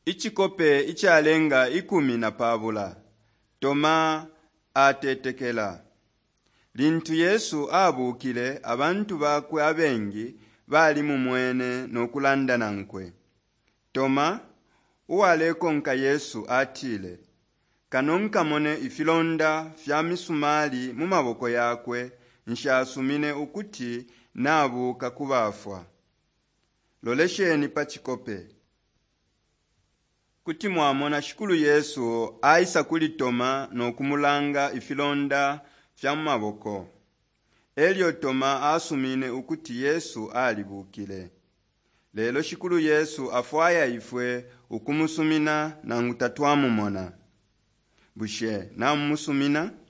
Ichikope ichalenga 10 Toma atetekela. Lintu Yesu abukile abantu bakwe abengi bali mumwene nokulanda nankwe. Toma uwaleko nka Yesu atile. Kanonka mone ifilonda fya misumali mumaboko yakwe nshasumine ukuti nabuka kubafwa. Lolesheni pachikope. Kuti mwamona shikulu Yesu aisa kuli Toma nokumulanga ifilonda fya mumaboko. Elio Toma asumine ukuti Yesu alibukile. Lelo shikulu Yesu afwaya ifwe ukumusumina na ngutatwamumona. Bushe na musumina